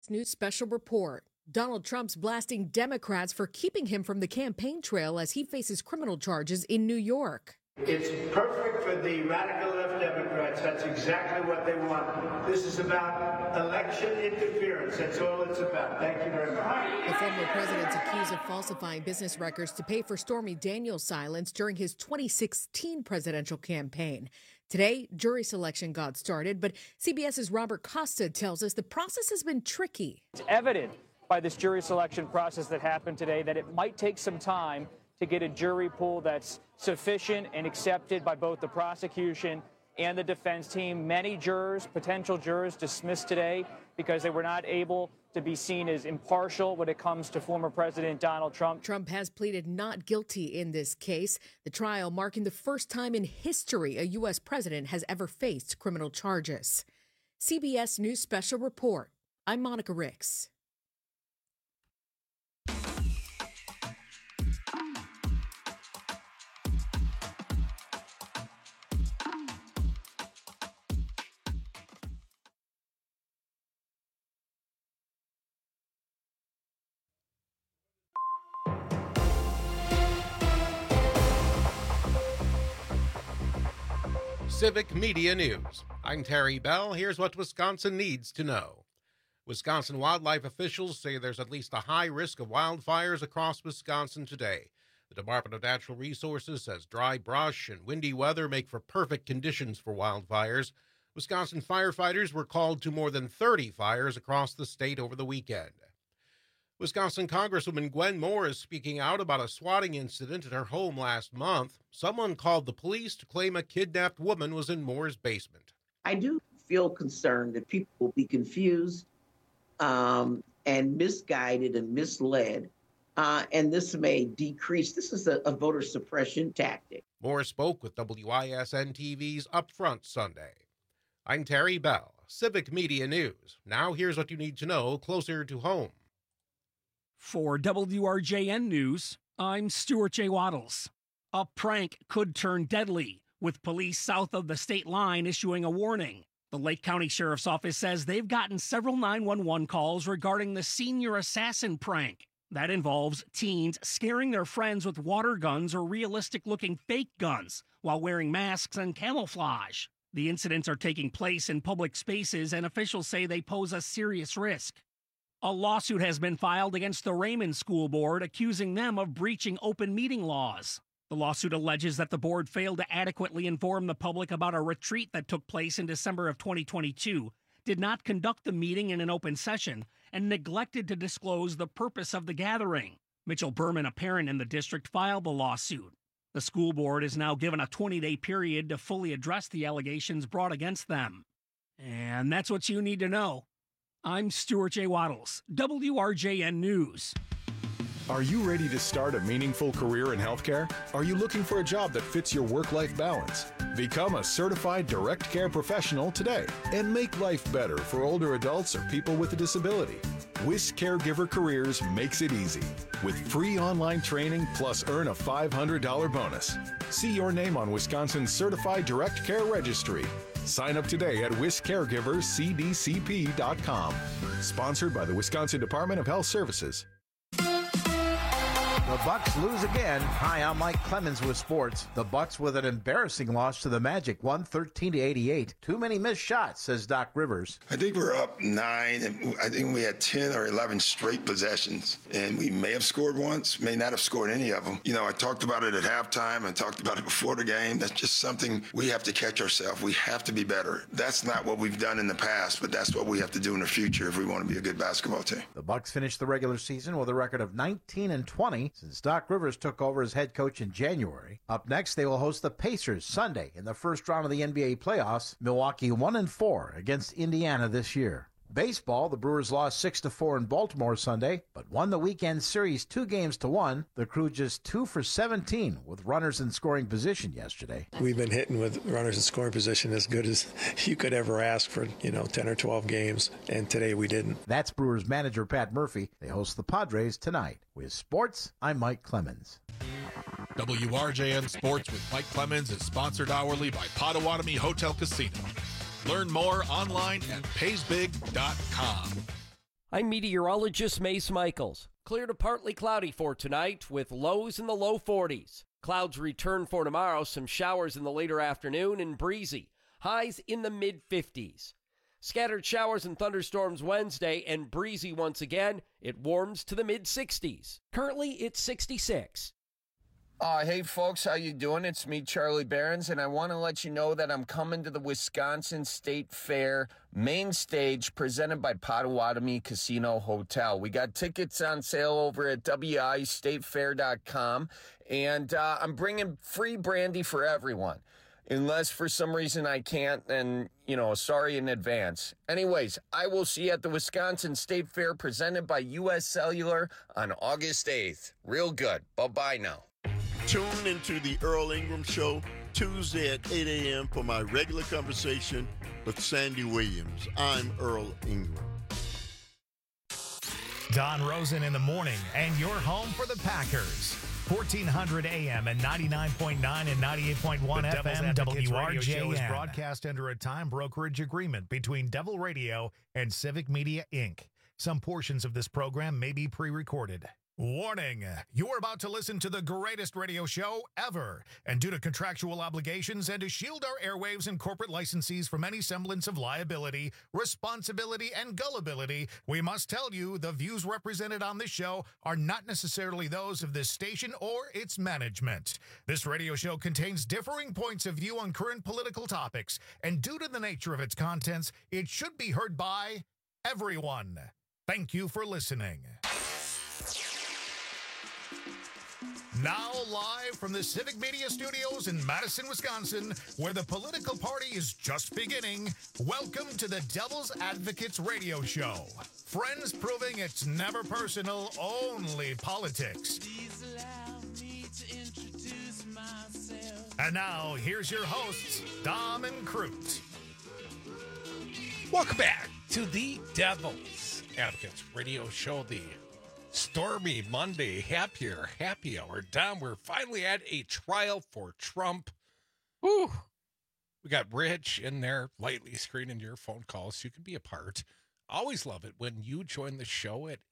New special report. Donald Trump's blasting Democrats for keeping him from the campaign trail as he faces criminal charges in New York. It's perfect for the radical left Democrats. That's exactly what they want. This is about election interference. That's all it's about. Thank you very much. The former president's accused of falsifying business records to pay for Stormy Daniels' silence during his 2016 presidential campaign. Today, jury selection got started, but CBS's Robert Costa tells us the process has been tricky. It's evident by this jury selection process that happened today that it might take some time to get a jury pool that's sufficient and accepted by both the prosecution and the defense team. Many jurors, potential jurors, dismissed today because they were not able to be seen as impartial when it comes to former President Donald Trump. Trump has pleaded not guilty in this case, the trial marking the first time in history a U.S. president has ever faced criminal charges. CBS News Special Report. I'm Monica Ricks. Civic Media News. I'm Terry Bell. Here's what Wisconsin needs to know. Wisconsin wildlife officials say there's at least a high risk of wildfires across Wisconsin today. The Department of Natural Resources says dry brush and windy weather make for perfect conditions for wildfires. Wisconsin firefighters were called to more than 30 fires across the state over the weekend. Wisconsin Congresswoman Gwen Moore is speaking out about a swatting incident at her home last month. Someone called the police to claim a kidnapped woman was in Moore's basement. I do feel concerned that people will be confused and misguided and misled, and this may decrease. This is a voter suppression tactic. Moore spoke with WISN TV's Upfront Sunday. I'm Terry Bell, Civic Media News. Now here's what you need to know closer to home. For WRJN News, I'm Stuart J. Waddles. A prank could turn deadly, with police south of the state line issuing a warning. The Lake County Sheriff's Office says they've gotten several 911 calls regarding the senior assassin prank. That involves teens scaring their friends with water guns or realistic-looking fake guns while wearing masks and camouflage. The incidents are taking place in public spaces, and officials say they pose a serious risk. A lawsuit has been filed against the Raymond School Board, accusing them of breaching open meeting laws. The lawsuit alleges that the board failed to adequately inform the public about a retreat that took place in December of 2022, did not conduct the meeting in an open session, and neglected to disclose the purpose of the gathering. Mitchell Berman, a parent in the district, filed the lawsuit. The school board is now given a 20-day period to fully address the allegations brought against them. And that's what you need to know. I'm Stuart J. Waddles, WRJN News. Are you ready to start a meaningful career in healthcare? Are you looking for a job that fits your work-life balance? Become a certified direct care professional today and make life better for older adults or people with a disability. WIS Caregiver Careers makes it easy. With free online training plus earn a $500 bonus. See your name on Wisconsin's Certified Direct Care Registry. Sign up today at wiscaregiverscdcp.com. Sponsored by the Wisconsin Department of Health Services. The Bucks lose again. Hi, I'm Mike Clemens with sports. The Bucks with an embarrassing loss to the Magic, 113-88. Too many missed shots, says Doc Rivers. I think we're up 9, and I think we had 10 or 11 straight possessions, and we may have scored once, may not have scored any of them. You know, I talked about it at halftime. I talked about it before the game. That's just something we have to catch ourselves. We have to be better. That's not what we've done in the past, but that's what we have to do in the future if we want to be a good basketball team. The Bucks finished the regular season with a record of 19-20 since Doc Rivers took over as head coach in January. Up next, they will host the Pacers Sunday in the first round of the NBA playoffs. Milwaukee 1-4 against Indiana this year. Baseball, the Brewers lost 6-4 in Baltimore Sunday, but won the weekend series 2-1. The Crew just 2 for 17 with runners in scoring position yesterday. We've been hitting with runners in scoring position as good as you could ever ask for, 10 or 12 games, and today we didn't. That's Brewers manager Pat Murphy. They host the Padres tonight. With sports, I'm Mike Clemens. WRJN Sports with Mike Clemens is sponsored hourly by Potawatomi Hotel Casino. Learn more online at paysbig.com. I'm meteorologist Mace Michaels. Clear to partly cloudy for tonight with lows in the low 40s. Clouds return for tomorrow, some showers in the later afternoon and breezy. Highs in the mid-50s. Scattered showers and thunderstorms Wednesday and breezy once again. It warms to the mid-60s. Currently, it's 66. Hey folks, how you doing? It's me, Charlie Behrens, and I want to let you know that I'm coming to the Wisconsin State Fair main stage presented by Potawatomi Casino Hotel. We got tickets on sale over at wistatefair.com, and I'm bringing free brandy for everyone. Unless for some reason I can't, then, sorry in advance. Anyways, I will see you at the Wisconsin State Fair presented by U.S. Cellular on August 8th. Real good. Bye-bye now. Tune into the Earl Ingram Show Tuesday at 8 a.m. for my regular conversation with Sandy Williams. I'm Earl Ingram. Don Rosen in the morning, and you're home for the Packers. 1400 AM and 99.9 and 98.1 FM WRJN show is broadcast under a time brokerage agreement between Devil Radio and Civic Media, Inc. Some portions of this program may be pre-recorded. Warning, you're about to listen to the greatest radio show ever. And due to contractual obligations and to shield our airwaves and corporate licensees from any semblance of liability, responsibility, and gullibility, we must tell you the views represented on this show are not necessarily those of this station or its management. This radio show contains differing points of view on current political topics, and due to the nature of its contents, it should be heard by everyone. Thank you for listening. Now live from the Civic Media Studios in Madison, Wisconsin, where the political party is just beginning, welcome to the Devil's Advocates Radio Show. Friends proving it's never personal, only politics. Please allow me to introduce myself. And now, here's your hosts, Dom and Crute. Welcome back to the Devil's Advocates Radio Show, the stormy Monday happy hour. Dom, we're finally at a trial for Trump. Woo! We got Rich in there lightly screening your phone calls so you can be a part. Always love it when you join the show at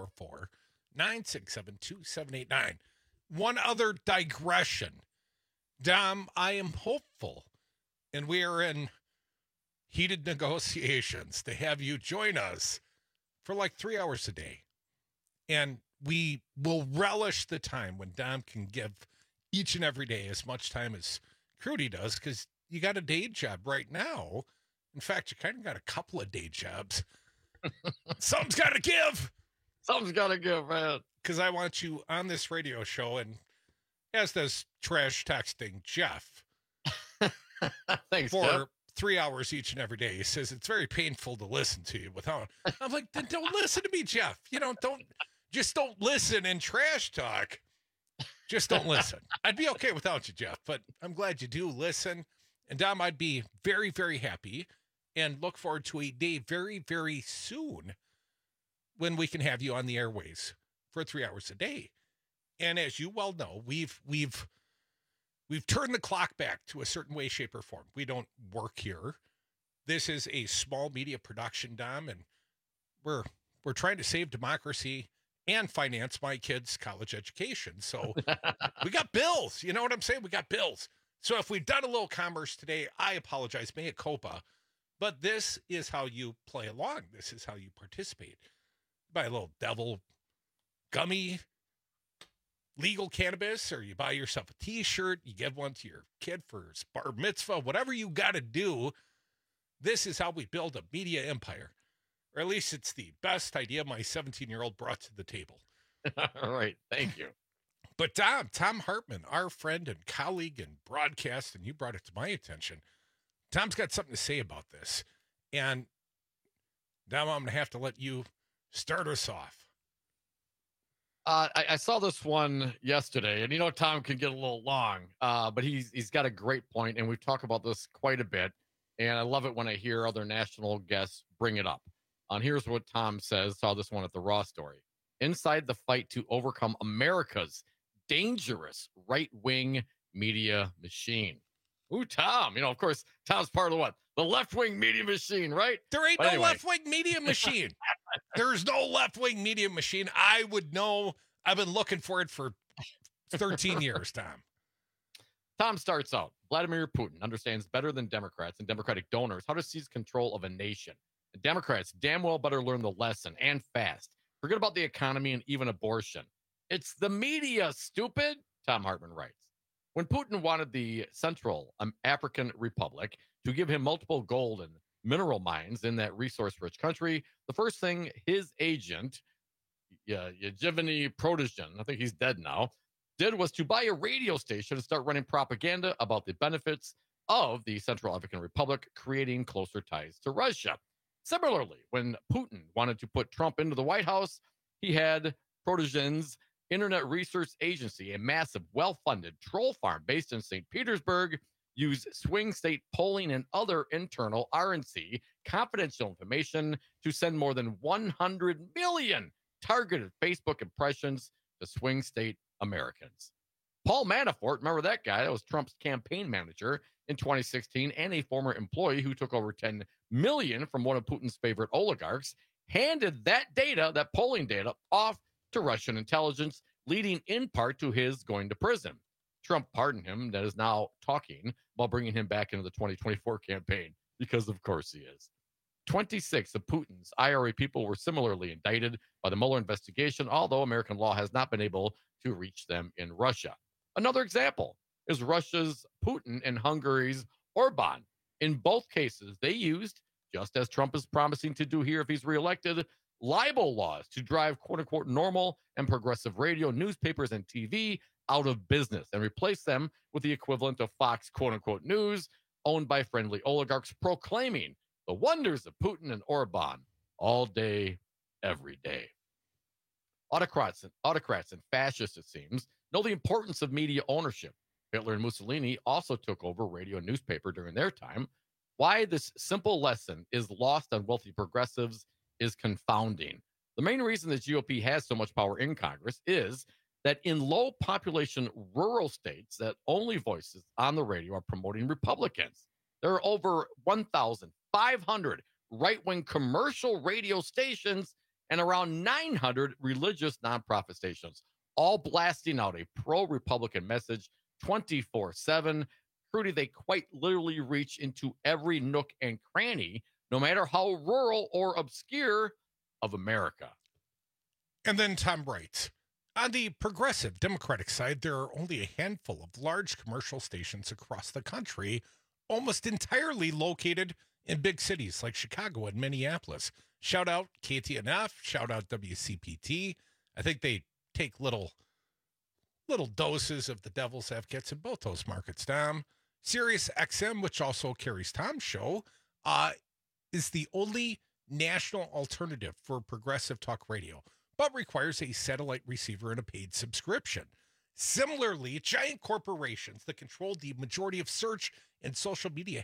844-967-2789. One other digression. Dom, I am hopeful, and we are in heated negotiations to have you join us for like 3 hours a day. And we will relish the time when Dom can give each and every day as much time as Crudy does, because you got a day job right now. In fact, you kind of got a couple of day jobs. Something's got to give. Something's got to give, man. Because I want you on this radio show, and as does trash texting Jeff. Thanks, for Jeff. 3 hours each and every day. He says it's very painful to listen to you without. I'm like, then don't listen to me, Jeff. Don't listen and trash talk. Just don't listen. I'd be okay without you, Jeff, but I'm glad you do listen. And Dom, I'd be very, very happy and look forward to a day very, very soon when we can have you on the airways for 3 hours a day. And as you well know, we've turned the clock back to a certain way, shape, or form. We don't work here. This is a small media production, Dom, and we're trying to save democracy and finance my kids' college education. So we got bills. You know what I'm saying? We got bills. So if we've done a little commerce today, I apologize. Mea culpa. But this is how you play along. This is how you participate. Buy a little devil gummy, legal cannabis, or you buy yourself a T-shirt, you give one to your kid for his bar mitzvah, whatever you got to do. This is how we build a media empire. Or at least it's the best idea my 17-year-old brought to the table. All right. Thank you. But Tom Hartman, our friend and colleague in broadcast, and you brought it to my attention. Tom's got something to say about this. And Dom, I'm going to have to let you start us off. I saw this one yesterday, and Tom can get a little long, but he's got a great point, and we've talked about this quite a bit, and I love it when I hear other national guests bring it up. And here's what Tom says. Saw this one at the Raw story. Inside the fight to overcome America's dangerous right-wing media machine. Ooh, Tom. Of course, Tom's part of The left-wing media machine, right? There ain't no left-wing media machine. There's no left-wing media machine. I would know. I've been looking for it for 13 years, Tom. Tom starts out. Vladimir Putin understands better than Democrats and Democratic donors how to seize control of a nation. The Democrats damn well better learn the lesson, and fast. Forget about the economy and even abortion. It's the media, stupid, Tom Hartman writes. When Putin wanted the Central African Republic to give him multiple gold and mineral mines in that resource-rich country, the first thing his agent, Yevgeny Prigozhin, I think he's dead now, did was to buy a radio station and start running propaganda about the benefits of the Central African Republic, creating closer ties to Russia. Similarly, when Putin wanted to put Trump into the White House, he had Prigozhin's Internet Research Agency, a massive, well-funded troll farm based in St. Petersburg, use swing state polling and other internal RNC confidential information to send more than 100 million targeted Facebook impressions to swing state Americans. Paul Manafort, remember that guy? That was Trump's campaign manager in 2016 and a former employee who took over 10 million from one of Putin's favorite oligarchs, handed that data, that polling data, off to Russian intelligence, leading in part to his going to prison. Trump pardoned him, that is now talking while bringing him back into the 2024 campaign, because of course he is. 26 of Putin's IRA people were similarly indicted by the Mueller investigation, although American law has not been able to reach them in Russia. Another example is Russia's Putin and Hungary's Orban. In both cases, they used, just as Trump is promising to do here if he's reelected, libel laws to drive quote-unquote normal and progressive radio, newspapers, and TV out of business and replace them with the equivalent of Fox quote-unquote news owned by friendly oligarchs, proclaiming the wonders of Putin and Orban all day, every day. Autocrats and fascists, it seems, know the importance of media ownership. Hitler and Mussolini also took over radio and newspaper during their time. Why this simple lesson is lost on wealthy progressives is confounding. The main reason the GOP has so much power in Congress is that in low population rural states that only voices on the radio are promoting Republicans. There are over 1,500 right-wing commercial radio stations and around 900 religious nonprofit stations, all blasting out a pro-Republican message 24/7. Trudy, they quite literally reach into every nook and cranny, no matter how rural or obscure, of America. And then Tom writes, on the progressive Democratic side, there are only a handful of large commercial stations across the country, almost entirely located in big cities like Chicago and Minneapolis. Shout out KTNF, shout out WCPT. I think they take little doses of the devil's advocates in both those markets, Tom. Sirius XM, which also carries Tom's show, is the only national alternative for progressive talk radio, but requires a satellite receiver and a paid subscription. Similarly, giant corporations that control the majority of search and social media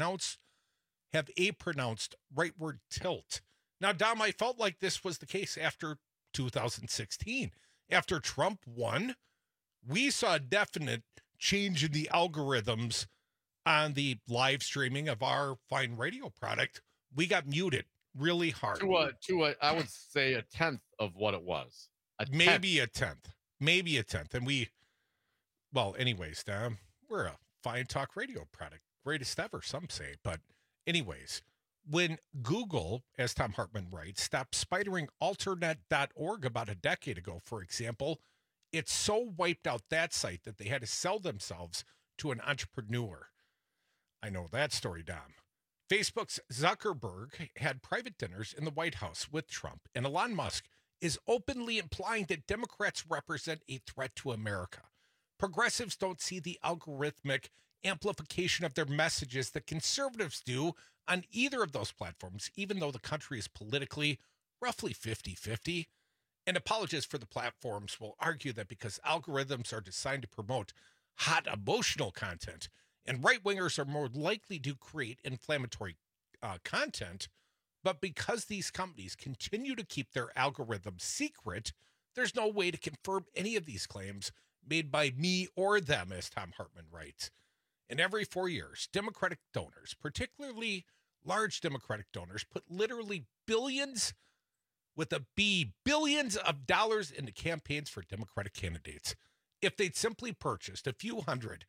have a pronounced rightward tilt. Now, Dom, I felt like this was the case after 2016. After Trump won, we saw a definite change in the algorithms on the live streaming of our fine radio product. We got muted really hard. I would say a tenth of what it was. Maybe a tenth. And anyways, Dom, we're a fine talk radio product. Greatest ever, some say. But anyways, when Google, as Tom Hartman writes, stopped spidering alternet.org about a decade ago, for example, it so wiped out that site that they had to sell themselves to an entrepreneur. I know that story, Dom. Facebook's Zuckerberg had private dinners in the White House with Trump, and Elon Musk is openly implying that Democrats represent a threat to America. Progressives don't see the algorithmic amplification of their messages that conservatives do on either of those platforms, even though the country is politically roughly 50-50. And apologists for the platforms will argue that because algorithms are designed to promote hot emotional content, and right-wingers are more likely to create inflammatory content, but because these companies continue to keep their algorithms secret, there's no way to confirm any of these claims made by me or them, as Tom Hartman writes. And every 4 years, Democratic donors, particularly large Democratic donors, put literally billions with a B, billions of dollars into campaigns for Democratic candidates. If they'd simply purchased a few hundred,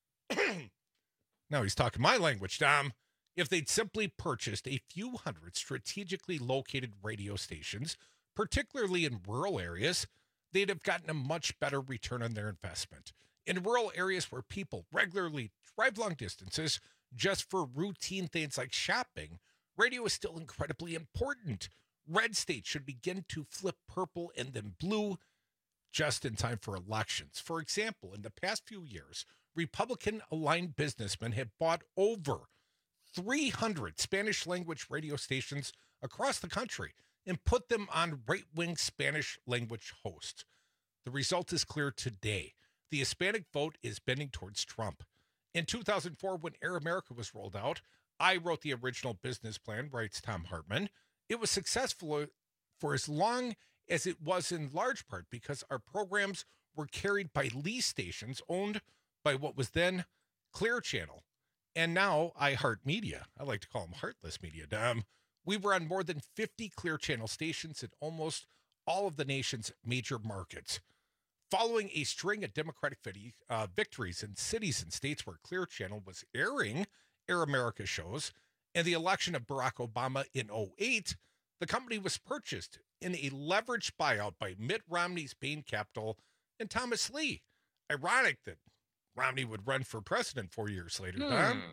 now he's talking my language, Dom. If they'd simply purchased a few hundred strategically located radio stations, particularly in rural areas, they'd have gotten a much better return on their investment. In rural areas where people regularly drive long distances just for routine things like shopping, radio is still incredibly important. Red states should begin to flip purple and then blue just in time for elections. For example, in the past few years, Republican-aligned businessmen have bought over 300 Spanish-language radio stations across the country and put them on right-wing Spanish-language hosts. The result is clear today. The Hispanic vote is bending towards Trump. In 2004, when Air America was rolled out, I wrote the original business plan, writes Thom Hartmann. It was successful for as long as it was in large part because our programs were carried by lease stations owned by what was then Clear Channel and now iHeartMedia. I like to call them Heartless Media, Dom. We were on more than 50 Clear Channel stations in almost all of the nation's major markets. Following a string of Democratic victories in cities and states where Clear Channel was airing Air America shows and the election of Barack Obama in 2008, the company was purchased in a leveraged buyout by Mitt Romney's Bain Capital and Thomas Lee. Ironic that Romney would run for president 4 years later, Tom.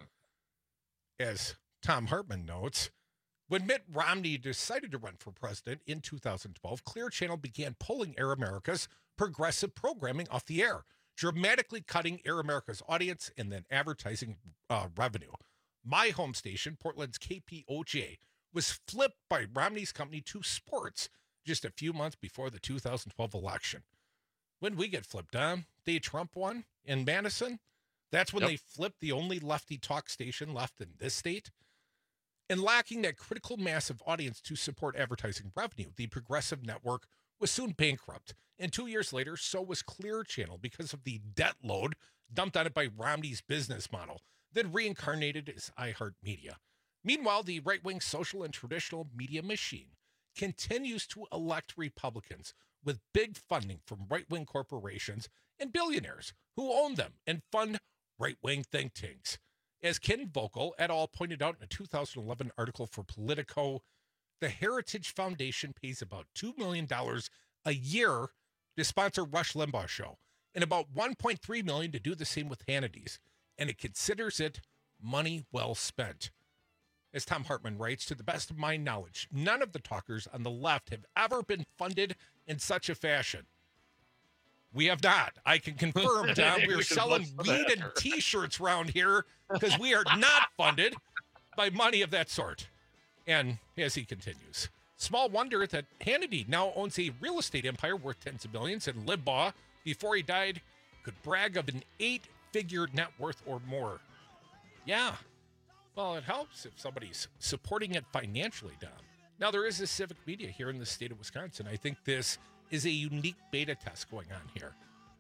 As Thom Hartmann notes, when Mitt Romney decided to run for president in 2012, Clear Channel began pulling Air America's progressive programming off the air, dramatically cutting Air America's audience and then advertising revenue. My home station, Portland's KPOJ, was flipped by Romney's company to sports just a few months before the 2012 election. When we get flipped on, day Trump won in Madison, that's when they flipped the only lefty talk station left in this state. And lacking that critical mass of audience to support advertising revenue, the progressive network was soon bankrupt. And 2 years later, so was Clear Channel because of the debt load dumped on it by Romney's business model, then reincarnated as iHeartMedia. Meanwhile, the right-wing social and traditional media machine continues to elect Republicans with big funding from right-wing corporations and billionaires who own them and fund right-wing think tanks. As Ken Vogel et al. Pointed out in a 2011 article for Politico, the Heritage Foundation pays about $2 million a year to sponsor Rush Limbaugh's show and about $1.3 million to do the same with Hannity's, and it considers it money well spent. As Thom Hartmann writes, to the best of my knowledge, none of the talkers on the left have ever been funded in such a fashion. We have not. I can confirm, Tom, we're selling weed and T-shirts around here because we are not funded by money of that sort. And as he continues, small wonder that Hannity now owns a real estate empire worth tens of millions, and Limbaugh, before he died, could brag of an 8-figure net worth or more. Yeah. Well, it helps if somebody's supporting it financially, Dom. Now, there is a civic media here in the state of Wisconsin. I think this is a unique beta test going on here.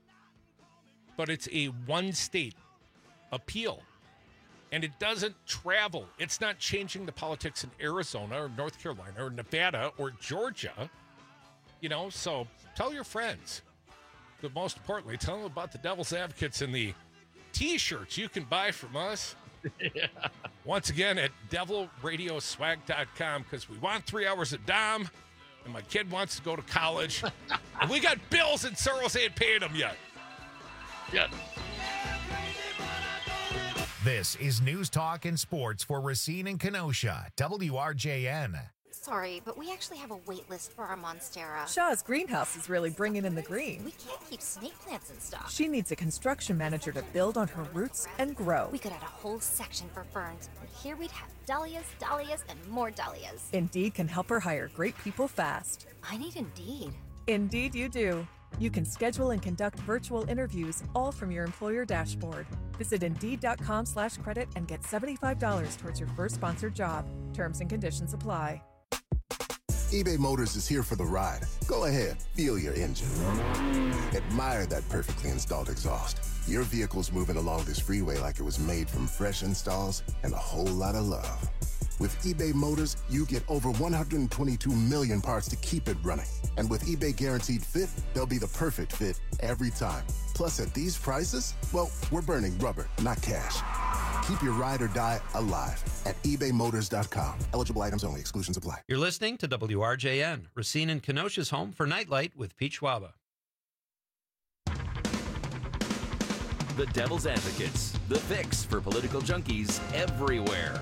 But it's a one-state appeal, and it doesn't travel. It's not changing the politics in Arizona or North Carolina or Nevada or Georgia. You know, so tell your friends. But most importantly, tell them about the Devil's Advocates and the T-shirts you can buy from us. Yeah. Once again at devilradioswag.com, because we want 3 hours of Dom, and my kid wants to go to college. And we got bills and Soros ain't paying them yet. Yes. This is News Talk and Sports for Racine and Kenosha, WRJN. Sorry, but we actually have a wait list for our Monstera. Shaw's greenhouse is really bringing in the green. We can't keep snake plants in stock. She needs a construction manager to build on her roots and grow. We could add a whole section for ferns, and here we'd have dahlias, dahlias, and more dahlias. Indeed can help her hire great people fast. I need Indeed. Indeed you do. You can schedule and conduct virtual interviews all from your employer dashboard. Visit Indeed.com/credit and get $75 towards your first sponsored job. Terms and conditions apply. eBay Motors is here for the ride. Go ahead, feel your engine. Admire that perfectly installed exhaust. Your vehicle's moving along this freeway like it was made from fresh installs and a whole lot of love. With eBay Motors, you get over 122 million parts to keep it running. And with eBay Guaranteed Fit, they'll be the perfect fit every time. Plus, at these prices, well, we're burning rubber, not cash. Keep your ride or die alive at ebaymotors.com. Eligible items only. Exclusions apply. You're listening to WRJN, Racine and Kenosha's home for Nightlight with Pete Schwaba. The Devil's Advocates, the fix for political junkies everywhere.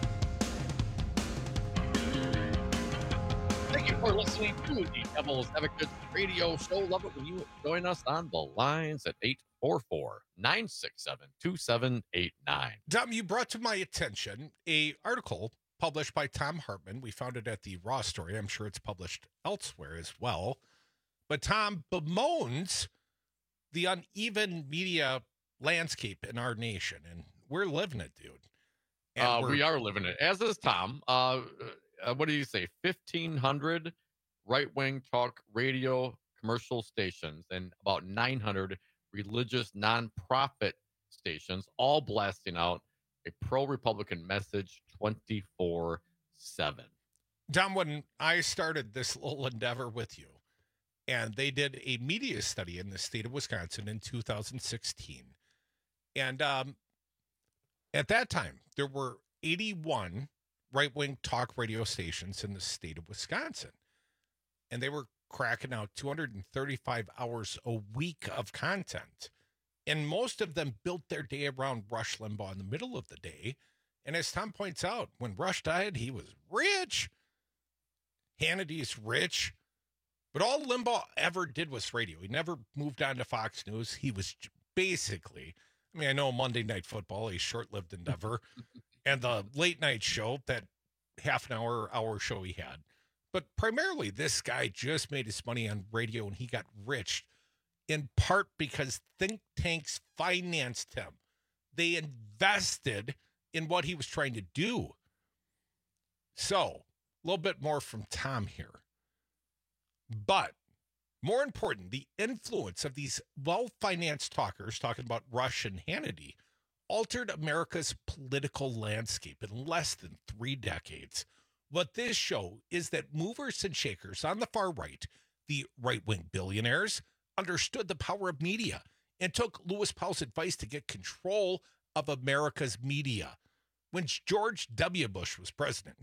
Thank you for listening to the Devil's Advocates radio show. Love it when you join us on the lines at 844-967-2789. Dom, you brought to my attention an article published by Thom Hartmann. We found it at the Raw Story. I'm sure it's published elsewhere as well. But Tom bemoans the uneven media landscape in our nation, and we're living it, dude. We are living it, as is Tom. What do you say? 1,500 right-wing talk radio commercial stations and about 900 religious nonprofit stations, all blasting out a pro-Republican message 24/7. Dom, when I started this little endeavor with you, and they did a media study in the state of Wisconsin in 2016, and at that time, there were 81 right-wing talk radio stations in the state of Wisconsin. And they were cracking out 235 hours a week of content. And most of them built their day around Rush Limbaugh in the middle of the day. And as Tom points out, when Rush died, he was rich. Hannity's rich. But all Limbaugh ever did was radio. He never moved on to Fox News. He was basically, I mean, I know Monday Night Football, a short-lived endeavor. And the late night show, that half an hour show he had. But primarily, this guy just made his money on radio, and he got rich in part because think tanks financed him. They invested in what he was trying to do. So, a little bit more from Tom here. But more important, the influence of these well-financed talkers, talking about Rush and Hannity, altered America's political landscape in less than 3 decades. What this shows is that movers and shakers on the far right, the right-wing billionaires, understood the power of media and took Lewis Powell's advice to get control of America's media. When George W. Bush was president,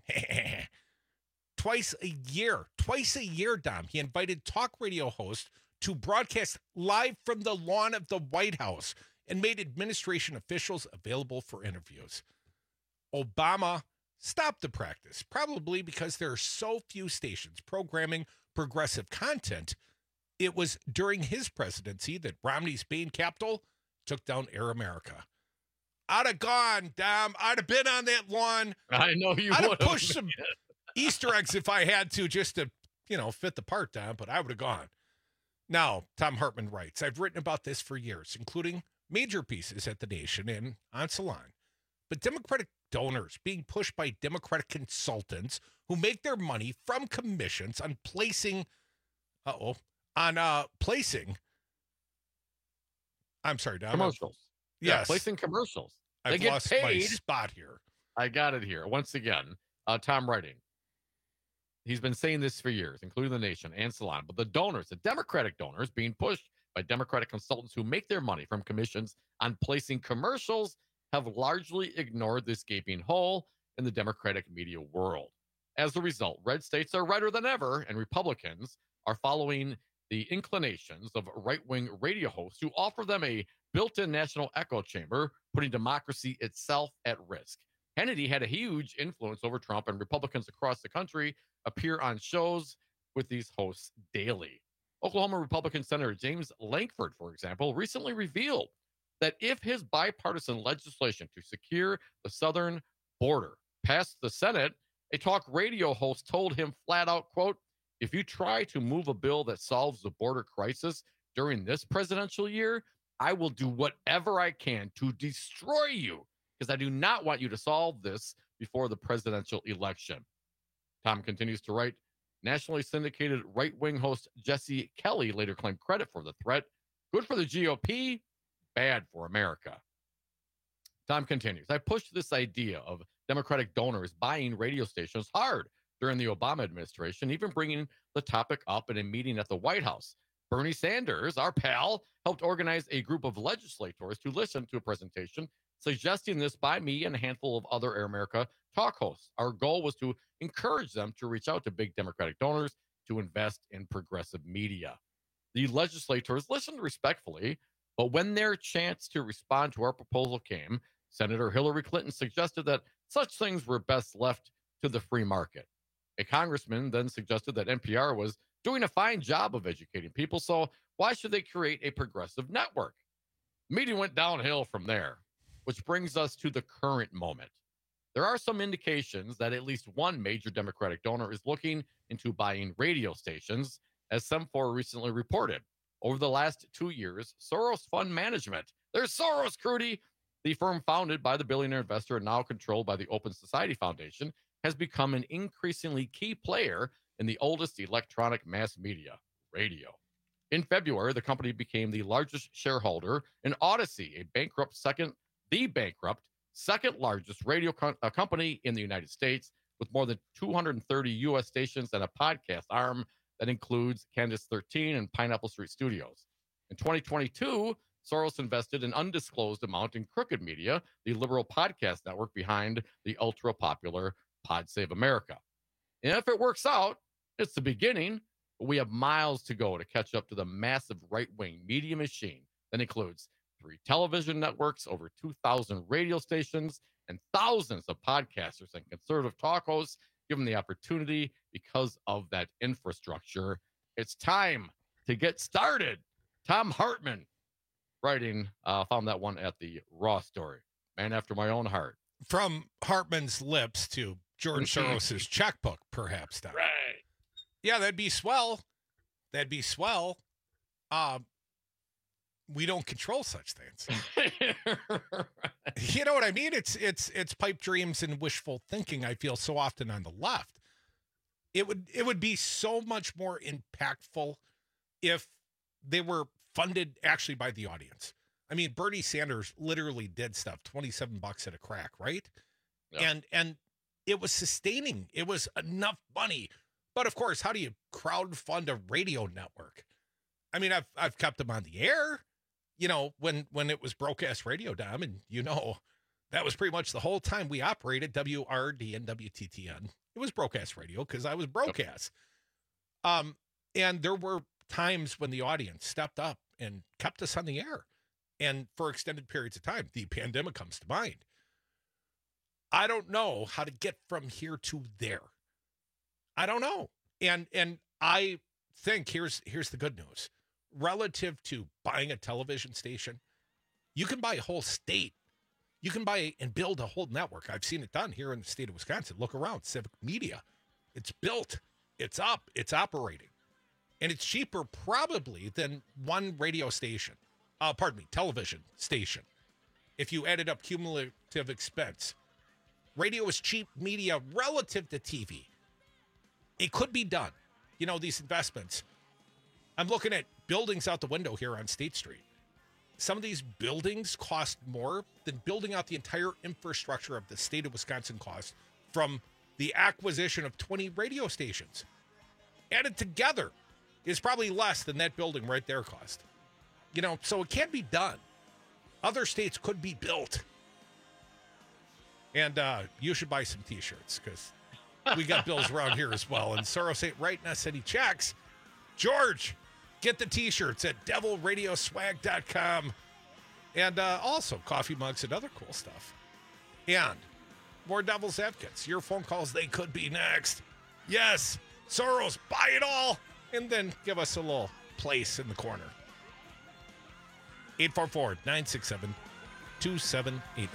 twice a year, Dom, he invited talk radio hosts to broadcast live from the lawn of the White House and made administration officials available for interviews. Obama stopped the practice, probably because there are so few stations programming progressive content. It was during his presidency that Romney's Bain Capital took down Air America. I'd have gone, Dom. I'd have been on that lawn. I know you would have pushed some Easter eggs if I had to, just to, fit the part, Dom, but I would have gone. Now, Thom Hartmann writes, I've written about this for years, including major pieces at The Nation and on Salon. But Democratic donors being pushed by Democratic consultants who make their money from commissions on placing, I'm sorry, Dom. Commercials. Yes. Yeah, placing commercials. I've they lost get paid. My spot here. I got it here. Once again, Tom writing. He's been saying this for years, including The Nation and Salon. But the donors, the Democratic donors, being pushed by Democratic consultants who make their money from commissions on placing commercials, have largely ignored this gaping hole in the Democratic media world. As a result, red states are redder than ever, and Republicans are following the inclinations of right-wing radio hosts who offer them a built-in national echo chamber, putting democracy itself at risk. Hannity had a huge influence over Trump, and Republicans across the country appear on shows with these hosts daily. Oklahoma Republican Senator James Lankford, for example, recently revealed that if his bipartisan legislation to secure the southern border passed the Senate, a talk radio host told him flat out, quote, if you try to move a bill that solves the border crisis during this presidential year, I will do whatever I can to destroy you because I do not want you to solve this before the presidential election. Tom continues to write, Nationally syndicated right-wing host Jesse Kelly later claimed credit for the threat. Good for the GOP, bad for America. Tom continues, I pushed this idea of Democratic donors buying radio stations hard during the Obama administration, even bringing the topic up in a meeting at the White House. Bernie Sanders, our pal, helped organize a group of legislators to listen to a presentation suggesting this by me and a handful of other Air America talk hosts. Our goal was to encourage them to reach out to big Democratic donors to invest in progressive media. The legislators listened respectfully, but when their chance to respond to our proposal came, Senator Hillary Clinton suggested that such things were best left to the free market. A congressman then suggested that NPR was doing a fine job of educating people, so why should they create a progressive network? The meeting went downhill from there, which brings us to the current moment. There are some indications that at least one major Democratic donor is looking into buying radio stations, as Semfor recently reported. Over the last 2 years, Soros Fund Management, there's Soros, Crudy, the firm founded by the billionaire investor and now controlled by the Open Society Foundation, has become an increasingly key player in the oldest electronic mass media, radio. In February, the company became the largest shareholder in Odyssey, the bankrupt second largest radio company in the United States, with more than 230 U.S. stations and a podcast arm that includes Candace 13 and Pineapple Street Studios. In 2022, Soros invested an undisclosed amount in Crooked Media, the liberal podcast network behind the ultra-popular Pod Save America. And if it works out, it's the beginning, but we have miles to go to catch up to the massive right-wing media machine that includes 3 television networks, over 2,000 radio stations, and thousands of podcasters and conservative talk hosts given the opportunity because of that infrastructure. It's time to get started. Tom Hartman writing, found that one at the Raw Story. Man after my own heart. From Hartman's lips to George Soros's checkbook, perhaps. Tom. Right. Yeah, that'd be swell. That'd be swell. We don't control such things. You know what I mean? It's pipe dreams and wishful thinking. I feel so often on the left. It would be so much more impactful if they were funded actually by the audience. I mean, Bernie Sanders literally did stuff, $27 at a crack, right? Yeah. And it was sustaining. It was enough money. But of course, how do you crowdfund a radio network? I mean, I've kept them on the air, you know, when it was broadcast radio, Dom, and you know, that was pretty much the whole time we operated WRD and WTTN. It was broadcast radio because I was broadcast. And there were times when the audience stepped up and kept us on the air, and for extended periods of time. The pandemic comes to mind. I don't know how to get from here to there. I don't know. And I think here's the good news. Relative to buying a television station, you can buy a whole state. You can buy and build a whole network. I've seen it done here in the state of Wisconsin. Look around, Civic Media. It's built. It's up. It's operating. And it's cheaper probably than one radio station. Television station. If you added up cumulative expense. Radio is cheap media relative to TV. It could be done. You know, these investments. I'm looking at buildings out the window here on State Street. Some of these buildings cost more than building out the entire infrastructure of the state of Wisconsin cost from the acquisition of 20 radio stations. Added together is probably less than that building right there cost. You know, so it can be done. Other states could be built. And you should buy some T-shirts because we got bills around here as well. And Soros ain't writing us any checks. George, get the T-shirts at devilradioswag.com. And also coffee mugs and other cool stuff. And more Devil's Advocates. Your phone calls, they could be next. Yes, Soros, buy it all. And then give us a little place in the corner. 844-967-2789.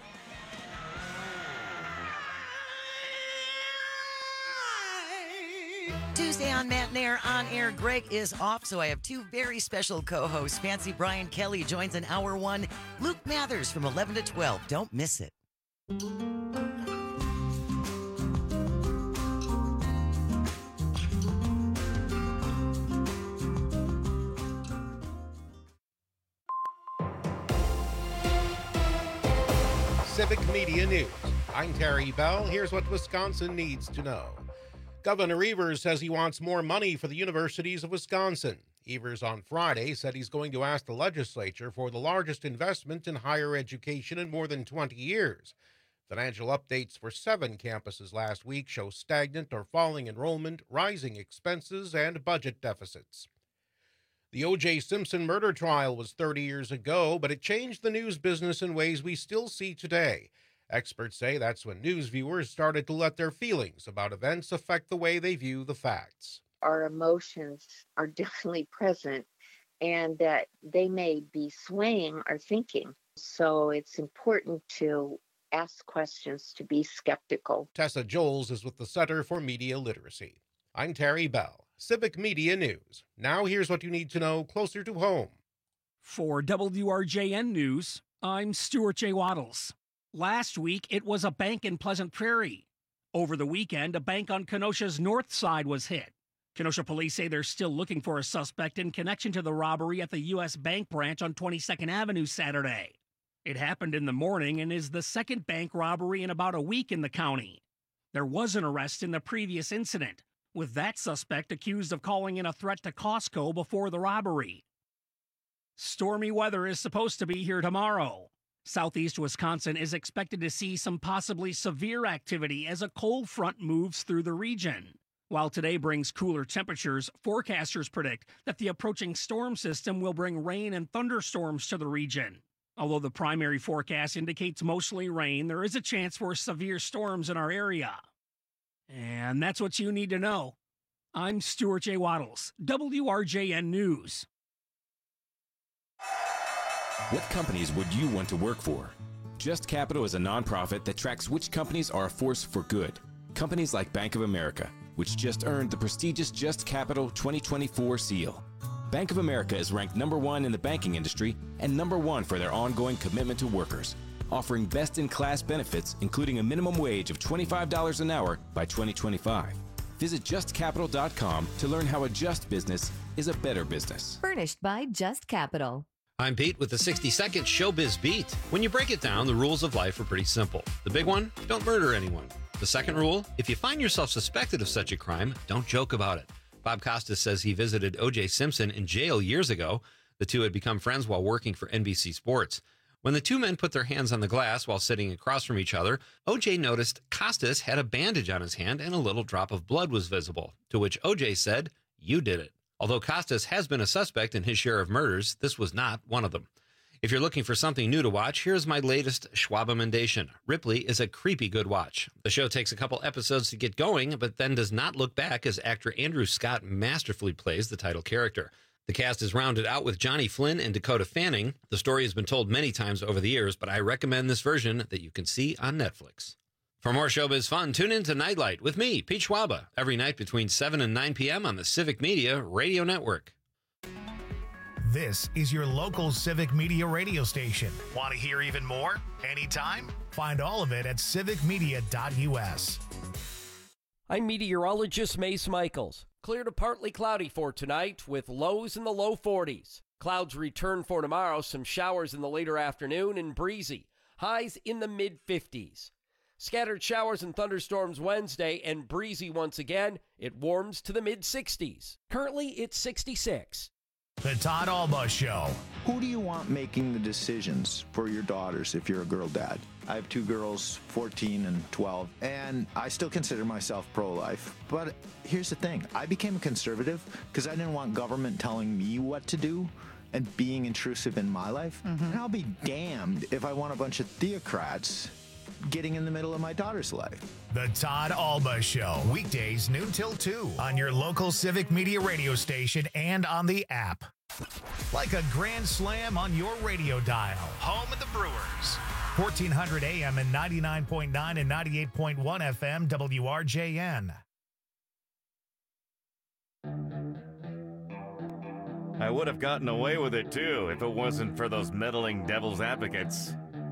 Tuesday on Matinee On Air, Greg is off, so I have 2 very special co-hosts. Fancy Brian Kelly joins in Hour 1. Luke Mathers from 11 to 12. Don't miss it. Civic Media News. I'm Terry Bell. Here's what Wisconsin needs to know. Governor Evers says he wants more money for the universities of Wisconsin. Evers on Friday said he's going to ask the legislature for the largest investment in higher education in more than 20 years. Financial updates for 7 campuses last week show stagnant or falling enrollment, rising expenses, and budget deficits. The O.J. Simpson murder trial was 30 years ago, but it changed the news business in ways we still see today. Experts say that's when news viewers started to let their feelings about events affect the way they view the facts. Our emotions are definitely present, and that they may be swaying our thinking. So it's important to ask questions, to be skeptical. Tessa Joels is with the Center for Media Literacy. I'm Terry Bell. Civic Media News. Now here's what you need to know closer to home. For WRJN News, I'm Stuart J. Waddles. Last week, it was a bank in Pleasant Prairie. Over the weekend, a bank on Kenosha's north side was hit. Kenosha police say they're still looking for a suspect in connection to the robbery at the U.S. Bank branch on 22nd Avenue Saturday. It happened in the morning and is the second bank robbery in about a week in the county. There was an arrest in the previous incident, with that suspect accused of calling in a threat to Costco before the robbery. Stormy weather is supposed to be here tomorrow. Southeast Wisconsin is expected to see some possibly severe activity as a cold front moves through the region. While today brings cooler temperatures, forecasters predict that the approaching storm system will bring rain and thunderstorms to the region. Although the primary forecast indicates mostly rain, there is a chance for severe storms in our area. And that's what you need to know. I'm Stuart J. Waddles, WRJN News. What companies would you want to work for? Just Capital is a nonprofit that tracks which companies are a force for good. Companies like Bank of America, which just earned the prestigious Just Capital 2024 seal. Bank of America is ranked #1 in the banking industry and #1 for their ongoing commitment to workers, offering best-in-class benefits, including a minimum wage of $25 an hour by 2025. Visit justcapital.com to learn how a just business is a better business. Furnished by Just Capital. I'm Pete with the 60-second Showbiz Beat. When you break it down, the rules of life are pretty simple. The big one, don't murder anyone. The second rule, if you find yourself suspected of such a crime, don't joke about it. Bob Costas says he visited O.J. Simpson in jail years ago. The two had become friends while working for NBC Sports. When the two men put their hands on the glass while sitting across from each other, O.J. noticed Costas had a bandage on his hand and a little drop of blood was visible, to which O.J. said, "You did it." Although Costas has been a suspect in his share of murders, this was not one of them. If you're looking for something new to watch, here's my latest Schwabamendation. Ripley is a creepy good watch. The show takes a couple episodes to get going, but then does not look back as actor Andrew Scott masterfully plays the title character. The cast is rounded out with Johnny Flynn and Dakota Fanning. The story has been told many times over the years, but I recommend this version that you can see on Netflix. For more showbiz fun, tune in to Nightlight with me, Pete Schwaba, every night between 7 and 9 p.m. on the Civic Media Radio Network. This is your local Civic Media radio station. Want to hear even more? Anytime? Find all of it at civicmedia.us. I'm meteorologist Mace Michaels. Clear to partly cloudy for tonight with lows in the low 40s. Clouds return for tomorrow, some showers in the later afternoon and breezy. Highs in the mid-50s. Scattered showers and thunderstorms Wednesday and breezy once again. It warms to the mid-60s. Currently, it's 66. The Todd Alba Show. Who do you want making the decisions for your daughters if you're a girl dad? I have 2 girls, 14 and 12, and I still consider myself pro-life. But here's the thing. I became a conservative because I didn't want government telling me what to do and being intrusive in my life. And I'll be damned if I want a bunch of theocrats getting in the middle of my daughter's life. The Todd Alba Show. Weekdays noon till 2 on your local Civic Media radio station and on the app. Like a grand slam on your radio dial. Home of the Brewers. 1400 AM and 99.9 and 98.1 FM WRJN. I would have gotten away with it too if it wasn't for those meddling devil's advocates.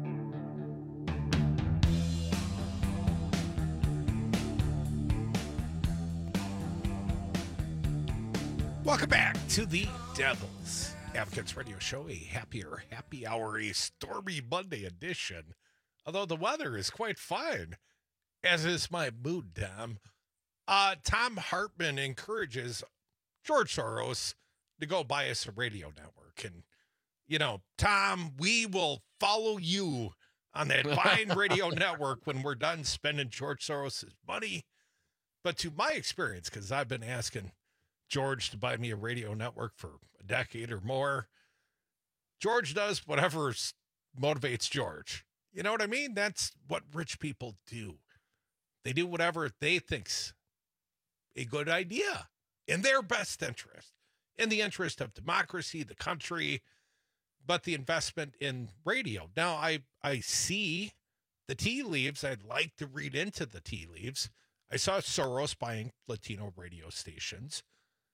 Welcome back to the Devil's Advocates Radio Show, a happier, happy hour, a stormy Monday edition although the weather is quite fine, as is my mood, Tom. Tom Hartman encourages George Soros to go buy us a radio network. And, you know, Tom, we will follow you on that fine radio network when we're done spending George Soros' money. But to my experience, because I've been asking George to buy me a radio network for a decade or more, George does whatever motivates George. You know what I mean? That's what rich people do. They do whatever they think's a good idea in their best interest, in the interest of democracy, the country, but the investment in radio. Now, I see the tea leaves. I'd like to read into the tea leaves. I saw Soros buying Latino radio stations.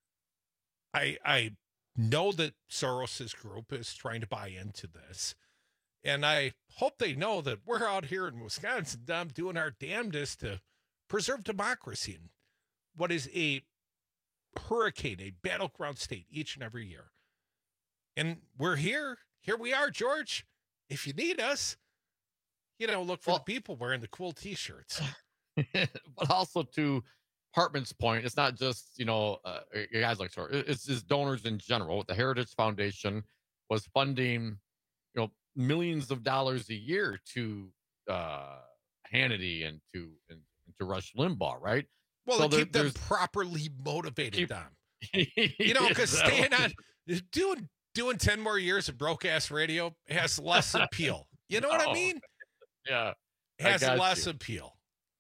I know that Soros's group is trying to buy into this. And I hope they know that we're out here in Wisconsin doing our damnedest to preserve democracy in what is a hurricane, a battleground state each and every year. And we're here. Here we are, George. If you need us, you know, look for the people wearing the cool T-shirts. But also to Hartman's point, it's not just, you know, guys like Soros. It's just donors in general. The Heritage Foundation was funding, you know, millions of dollars a year to Hannity and to Rush Limbaugh, right? Well, so to keep them properly motivated, Dom. You know, because staying on, doing 10 more years of broke-ass radio has less appeal. You know what I mean? Yeah. Has less appeal.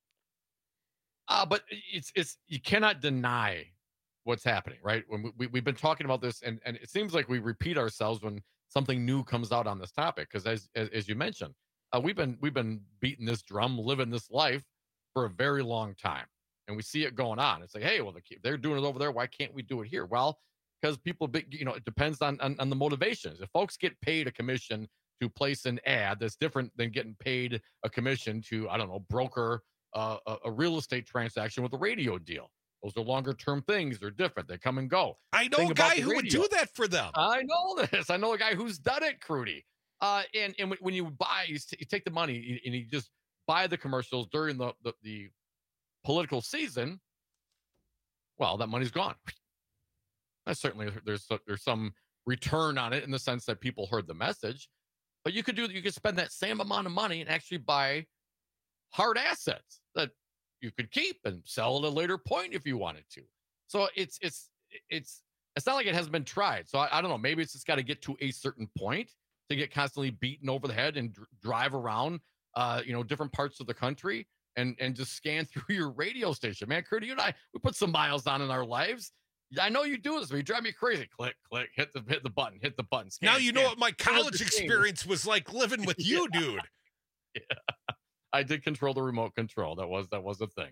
But it's you cannot deny what's happening, right? When we've been talking about this, and it seems like we repeat ourselves when something new comes out on this topic. Because as you mentioned, we've been beating this drum, living this life for a very long time, and we see it going on. It's like, hey, well, they're doing it over there. Why can't we do it here? Well, because people, you know, it depends on the motivations. If folks get paid a commission to place an ad, that's different than getting paid a commission to, I don't know, broker a real estate transaction with a radio deal. Those are longer term things. They're different. They come and go. I know a guy who would do that for them. I know this. I know a guy who's done it, Crudy. And when you buy, you take the money and you just buy the commercials during the political season. Well, that money's gone. Certainly, there's some return on it in the sense that people heard the message. But you could spend that same amount of money and actually buy hard assets that you could keep and sell at a later point if you wanted to. So it's not like it hasn't been tried. So I don't know. Maybe it's just got to get to a certain point to get constantly beaten over the head and drive around, different parts of the country and just scan through your radio station. Man, Curdy, you and I, we put some miles on in our lives. I know you do this, but you drive me crazy. Click, click, hit the button, scan. Now you know what my college experience was like living with you, dude. Yeah. I did control the remote control. That was a thing.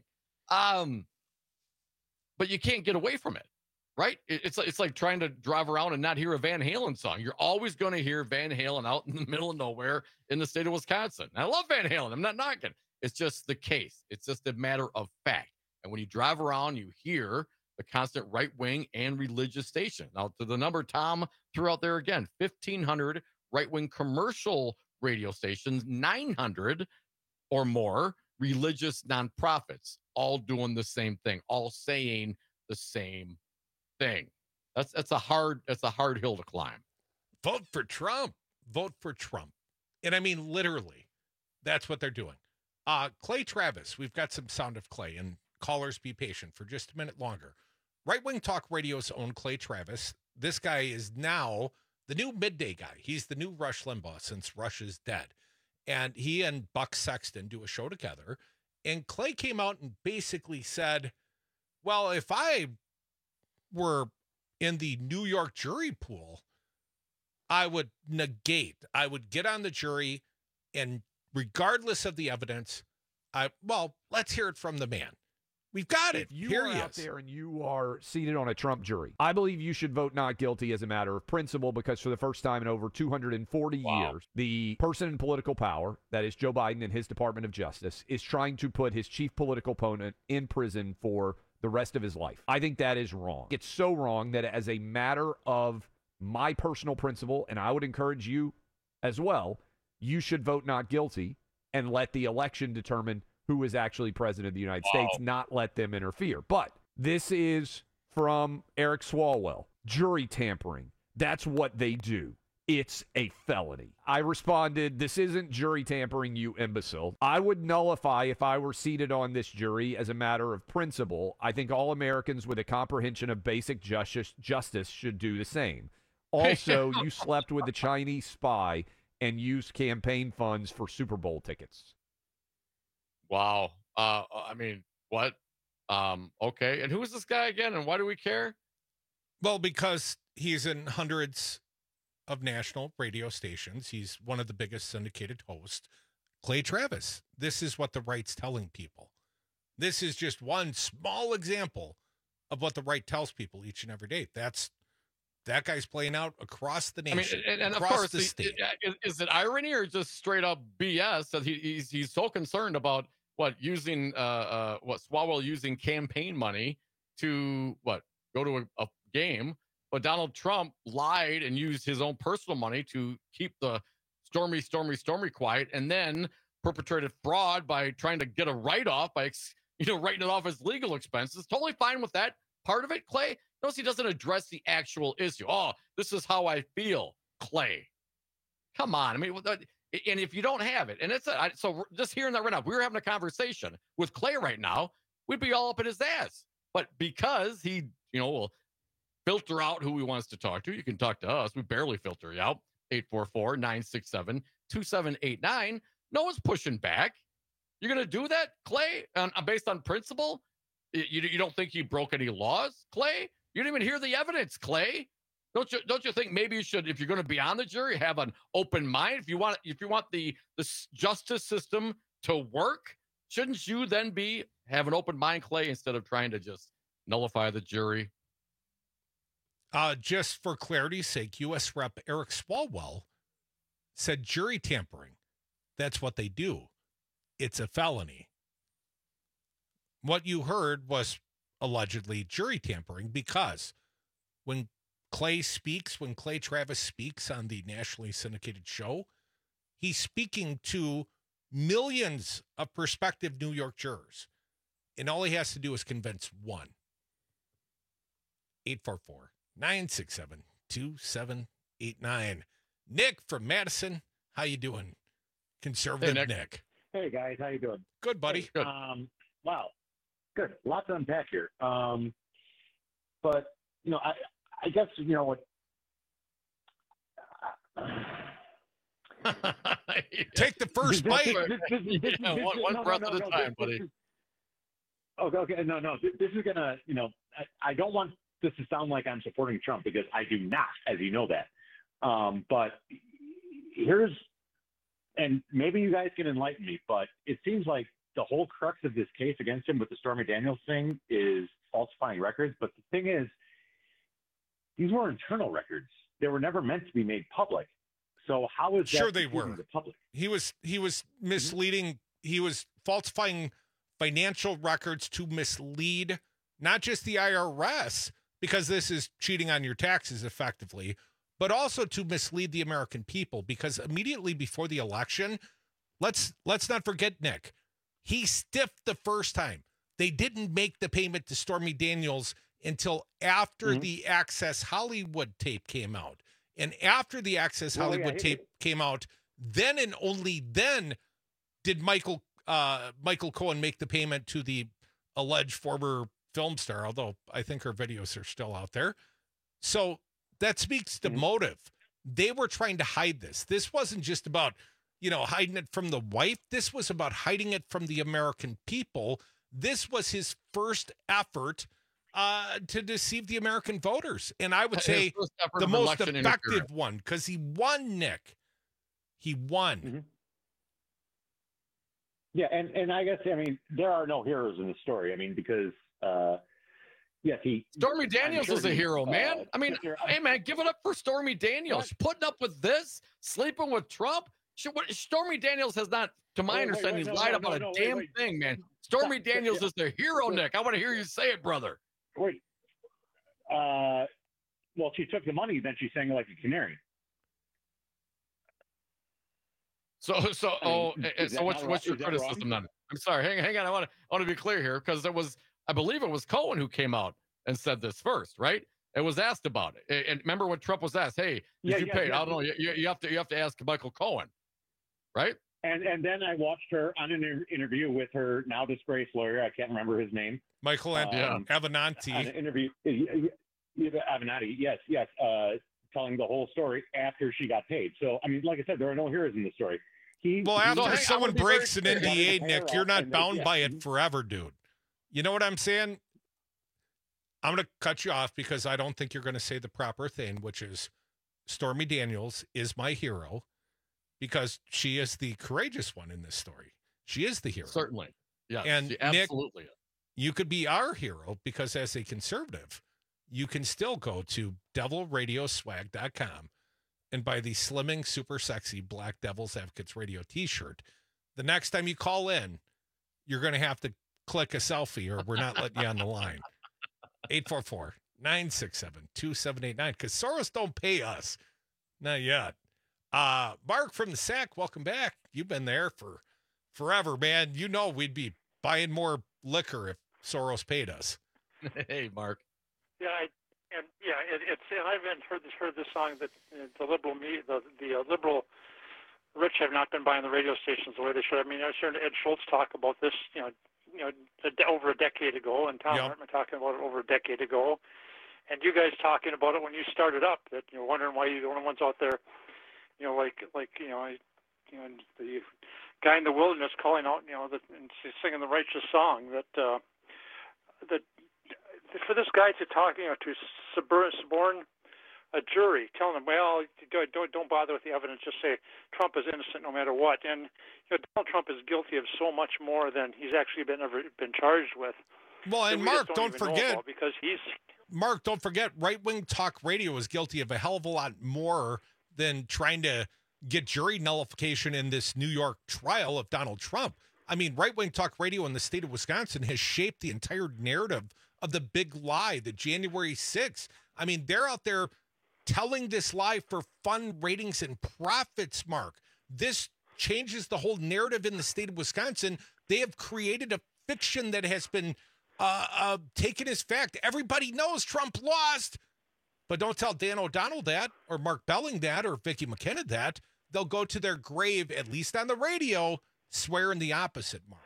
But you can't get away from it, right? It's like trying to drive around and not hear a Van Halen song. You're always going to hear Van Halen out in the middle of nowhere in the state of Wisconsin. And I love Van Halen. I'm not knocking. It's just the case. It's just a matter of fact. And when you drive around, you hear the constant right-wing and religious station. Now, to the number Tom threw out there again, 1,500 right-wing commercial radio stations, 900 or more religious nonprofits, all doing the same thing, all saying the same thing. That's a hard hill to climb. Vote for Trump. Vote for Trump. And I mean, literally, that's what they're doing. Clay Travis, we've got some sound of Clay, and callers be patient for just a minute longer. Right Wing Talk Radio's own Clay Travis. This guy is now the new midday guy. He's the new Rush Limbaugh since Rush is dead. And he and Buck Sexton do a show together. And Clay came out and basically said, well, if I were in the New York jury pool, I would get on the jury, and regardless of the evidence, let's hear it from the man. We've got it. If you Here are he out is. there and you are seated on a Trump jury, I believe you should vote not guilty as a matter of principle, because for the first time in over 240 years, the person in political power, that is Joe Biden and his Department of Justice, is trying to put his chief political opponent in prison for the rest of his life. I think that is wrong. It's so wrong that as a matter of my personal principle, and I would encourage you as well, you should vote not guilty and let the election determine who is actually president of the United States, not let them interfere. But this is from Eric Swalwell. Jury tampering. That's what they do. It's a felony. I responded, this isn't jury tampering, you imbecile. I would nullify if I were seated on this jury as a matter of principle. I think all Americans with a comprehension of basic justice should do the same. Also, you slept with the Chinese spy and used campaign funds for Super Bowl tickets. Wow. I mean, what? Okay. And who is this guy again? And why do we care? Well, because he's in hundreds of national radio stations. He's one of the biggest syndicated hosts. Clay Travis. This is what the right's telling people. This is just one small example of what the right tells people each and every day. That guy's playing out across the nation, and across of course, the state. Is it irony or just straight up BS that he's so concerned about using Swalwell using campaign money to go to a game, but Donald Trump lied and used his own personal money to keep the stormy quiet, and then perpetrated fraud by trying to get a write-off by writing it off as legal expenses. Totally fine with that part of it, Clay. Notice he doesn't address the actual issue. Oh, this is how I feel, Clay. Come on. I mean, and if you don't have it, and so just hearing that right now, if we were having a conversation with Clay right now, we'd be all up in his ass. But because he, will filter out who he wants to talk to, you can talk to us. We barely filter you out. 844-967-2789. No one's pushing back. You're going to do that, Clay, based on principle? You don't think he broke any laws, Clay? You didn't even hear the evidence, Clay. Don't you think maybe you should, if you're going to be on the jury, have an open mind? If you want the justice system to work, shouldn't you then have an open mind, Clay, instead of trying to just nullify the jury? Just for clarity's sake, U.S. Rep. Eric Swalwell said jury tampering. That's what they do. It's a felony. What you heard was allegedly jury tampering, because when Clay Travis speaks on the nationally syndicated show, he's speaking to millions of prospective New York jurors. And all he has to do is convince one. 844-967-2789. Nick from Madison, how you doing? Conservative Nick. Hey, guys. How you doing? Good, buddy. Hey, good. Wow. Good. Lots to unpack here. But, I guess, what... Take the first bite. One breath at a time, buddy. Okay. No. This is going to, I don't want this to sound like I'm supporting Trump, because I do not, as you know that. But and maybe you guys can enlighten me, but it seems like the whole crux of this case against him with the Stormy Daniels thing is falsifying records. But the thing is, these were internal records. They were never meant to be made public. So how is that? Sure, they were. The public? He was misleading. He was falsifying financial records to mislead not just the IRS, because this is cheating on your taxes effectively, but also to mislead the American people, because immediately before the election, let's not forget, Nick, he stiffed the first time. They didn't make the payment to Stormy Daniels until after the Access Hollywood tape came out. And after the Access Hollywood tape came out, then and only then did Michael Cohen make the payment to the alleged former film star, although I think her videos are still out there. So that speaks to motive. They were trying to hide this. This wasn't just about, hiding it from the wife. This was about hiding it from the American people. This was his first effort to deceive the American voters. And I would say the most effective one, because he won, Nick. He won. Mm-hmm. Yeah, and I guess, there are no heroes in the story. Because yes, Stormy Daniels is a hero, man. Hey, man, give it up for Stormy Daniels. Putting up with this, sleeping with Trump. Stormy Daniels has not, to my understanding, lied about a damn thing, man. Stormy Daniels is the hero, Nick. I want to hear you say it, brother. Wait. Well, she took the money, then she sang like a canary. What's your criticism then? I'm sorry. Hang on. I want to be clear here because I believe it was Cohen who came out and said this first, right? It was asked about it. And remember when Trump was asked, "Hey, did you pay?" I don't know. You have to ask Michael Cohen, right? And then I watched her on an interview with her now disgraced lawyer. I can't remember his name. Michael Avenatti. On an interview, Avenatti. Yes. Telling the whole story after she got paid. So I mean, like I said, there are no heroes in the story. After someone breaks an NDA, Nick, you're not bound by it forever, dude. You know what I'm saying? I'm going to cut you off because I don't think you're going to say the proper thing, which is Stormy Daniels is my hero because she is the courageous one in this story. She is the hero. Certainly. Yeah. And she absolutely Nick, you could be our hero because as a conservative, you can still go to devilradioswag.com and buy the slimming, super sexy Black Devil's Advocates Radio t-shirt. The next time you call in, you're going to have to click a selfie or we're not letting you on the line. 844-967-2789 because Soros don't pay us. Not yet. Mark from the SAC, welcome back. You've been there for forever, man. You know we'd be buying more liquor if Soros paid us. Hey, Mark. Yeah, I've heard this song that the liberal liberal rich have not been buying the radio stations the way they should. I mean, I heard Ed Schultz talk about this, over a decade ago, and Tom Hartman talking about it over a decade ago, and you guys talking about it when you started up. That you're wondering why you're the only ones out there, the guy in the wilderness calling out, and singing the righteous song that for this guy to talk, to suborn a jury, telling them, well, don't bother with the evidence, just say Trump is innocent no matter what. And Donald Trump is guilty of so much more than he's actually been charged with. Well, and Mark, don't forget, because Mark, don't forget, right-wing talk radio is guilty of a hell of a lot more than trying to get jury nullification in this New York trial of Donald Trump. I mean, right-wing talk radio in the state of Wisconsin has shaped the entire narrative of the big lie, the January 6th. I mean, they're out there telling this lie for fun, ratings, and profits, Mark. This changes the whole narrative in the state of Wisconsin. They have created a fiction that has been taken as fact. Everybody knows Trump lost, but don't tell Dan O'Donnell that, or Mark Belling that, or Vicki McKenna that. They'll go to their grave, at least on the radio, swearing the opposite, Mark.